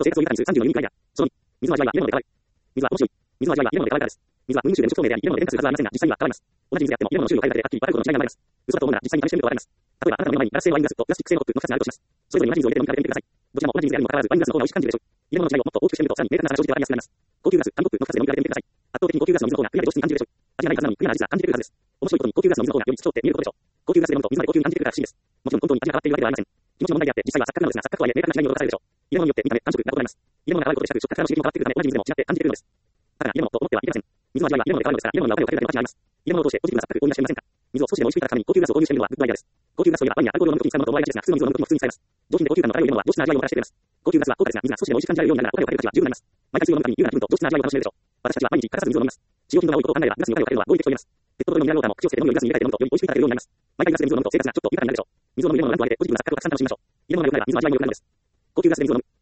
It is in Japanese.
生活を豊かにする30のユニークアイデア。その2、水の味わいは入れ物で変わる。水は面白い。水の味わいは入れ物で変わるからです。水は分子種で無色透明であり、入れ物で変化するはずはありませんが、実際には変わります。同じ水であっても、入れ物の種類を変えるだけではっきり分かるほどの違いが生まれます。嘘だと思うなら実際に試してみると分かります。例えば、あなたの目の前にガラス製のワイングラスとプラスチック製のコップの2つがあるとします。それぞれ同じ水を入れて飲み比べてみてください。どちらも同じ水であるにもかかわらず、ワイングラスの方が美味しく感じるでしょう。入れ物の違いをもっと大きくしてみると、さらに明確な差が生じて分かりやすくなります。高級ガラス、紙コップの2つで飲み比べてみてください。圧倒的に高級ガラスの水の方がクリアで上質に感じるでしょう。味がないはずなのにクリアな味が感じてくるはずです。面白いことに高級ガラスの水の方がより貴重って見えることでしょう。高級ガラスで飲むと水まで高級に感じてくるから不思議です。もちろん本当に味が変わっているわけではありません。気持ちの問題であって、実際は錯覚なのですが、錯覚とはいえ明確な違いに驚かされるでしょう。入れ物によって見た目、感触が異なります。入れ物が変わることで触覚からの刺激も変わってくるため、同じ水でも違って感じてくるのです。だから入れ物と思ってはいけません。水の味わいは入れ物で変わるのですから、入れ物の分かるだけの価値があります。入れ物を通してポジティブな錯覚を生み出していませんか。水を少しでも美味しくいただくために高級ガラスを購入してみるのはグッドアイデアです。高級ガラスといえばワインやアルコールを飲むときに使うものと思われがちですが、普通の水を飲むときも普通に使えます。上品で高級感の漂う入れ物は上質な味わいをもたらしてくれます。高級ガラスは高価ですが、水が少しでも美味しく感じられるようになるなら、お金をかける価値は十分になります。毎回水を飲むたびに優雅な気分と上質な味わいを楽しめるでしょう。私たちは毎日欠かさず水を飲みます。使用頻度が多いことを考えれば、グラスにお金をかけるのは合理的と言えます。ペットボトルのミネラルウォーターも口をつけて飲むよりグラスに入れ替えて飲むとより美味しくいただけるようになります。毎回グラスで水を飲むと生活がちょっと豊かになるでしょう。水を飲む入れ物のランクを上げてポジティブな錯覚をたくさん楽しみましょう。入れ物の良くなら水の味わいも良くなるのです。高級ガラスで水を飲む。